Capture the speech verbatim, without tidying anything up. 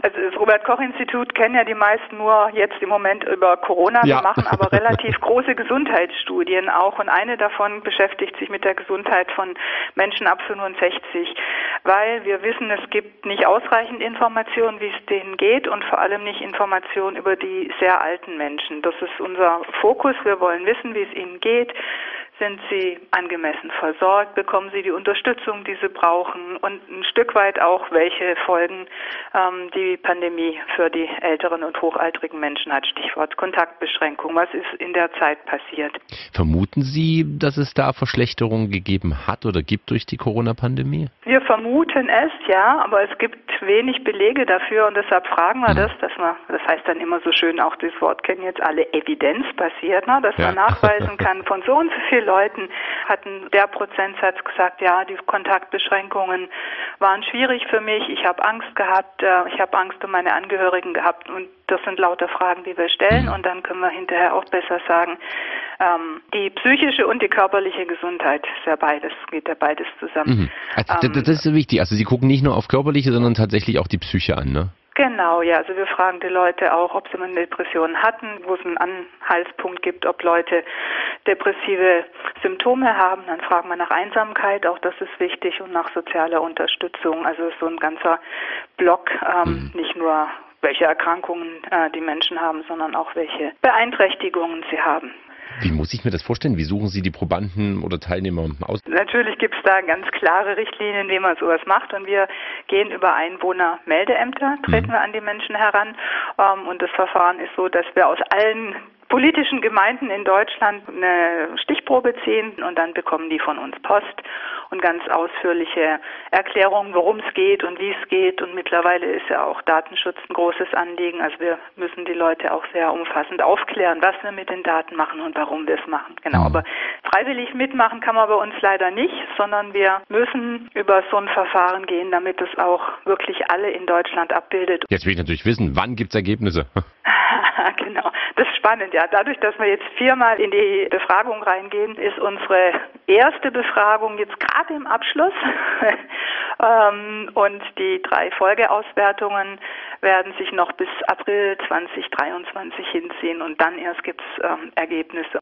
Also das Robert-Koch-Institut kennen ja die meisten nur jetzt im Moment über Corona. Ja. Wir machen aber relativ große Gesundheitsstudien auch und eine davon beschäftigt sich mit der Gesundheit von Menschen ab fünfundsechzig, weil wir wissen, es gibt nicht ausreichend Informationen, wie es denen geht und vor allem nicht Informationen über die sehr alten Menschen. Das ist unser Fokus. Wir wollen wissen, wie es ihnen geht. Sind sie angemessen versorgt? Bekommen sie die Unterstützung, die sie brauchen? Und ein Stück weit auch, welche Folgen ähm, die Pandemie für die älteren und hochaltrigen Menschen hat. Stichwort Kontaktbeschränkung. Was ist in der Zeit passiert? Vermuten Sie, dass es da Verschlechterungen gegeben hat oder gibt durch die Corona-Pandemie? Wir vermuten es, ja, aber es gibt wenig Belege dafür und deshalb fragen wir das, dass man, das heißt dann immer so schön, auch das Wort kennen jetzt alle, evidenzbasiert, ne, dass Ja. man nachweisen kann, von so und so vielen Leuten hatten der Prozentsatz gesagt, ja, die Kontaktbeschränkungen waren schwierig für mich, ich habe Angst gehabt, äh, ich habe Angst um meine Angehörigen gehabt und das sind lauter Fragen, die wir stellen und dann können wir hinterher auch besser sagen, ähm, die psychische und die körperliche Gesundheit ist ja beides, geht ja beides zusammen. Mhm. Also, Ähm, das ist so wichtig. Also Sie gucken nicht nur auf körperliche, sondern tatsächlich auch die Psyche an, ne? Genau, ja. Also wir fragen die Leute auch, ob sie mal eine Depression hatten, wo es einen Anhaltspunkt gibt, ob Leute depressive Symptome haben. Dann fragen wir nach Einsamkeit, auch das ist wichtig, und nach sozialer Unterstützung. Also so ein ganzer Block, ähm, mhm. nicht nur welche Erkrankungen äh, die Menschen haben, sondern auch welche Beeinträchtigungen sie haben. Wie muss ich mir das vorstellen? Wie suchen Sie die Probanden oder Teilnehmer aus? Natürlich gibt es da ganz klare Richtlinien, wie man sowas macht. Und wir gehen über Einwohnermeldeämter, treten mhm. wir an die Menschen heran. Ähm, und das Verfahren ist so, dass wir aus allen politischen Gemeinden in Deutschland eine Stichprobe ziehen und dann bekommen die von uns Post und ganz ausführliche Erklärungen, worum es geht und wie es geht. Und mittlerweile ist ja auch Datenschutz ein großes Anliegen. Also wir müssen die Leute auch sehr umfassend aufklären, was wir mit den Daten machen und warum wir es machen. Genau, aber freiwillig mitmachen kann man bei uns leider nicht, sondern wir müssen über so ein Verfahren gehen, damit es auch wirklich alle in Deutschland abbildet. Jetzt will ich natürlich wissen, wann gibt es Ergebnisse? Genau, das ist spannend, ja. Dadurch, dass wir jetzt viermal in die Befragung reingehen, ist unsere erste Befragung jetzt gerade im Abschluss und die drei Folgeauswertungen werden sich noch bis April zwanzig dreiundzwanzig hinziehen und dann erst gibt es ähm, Ergebnisse.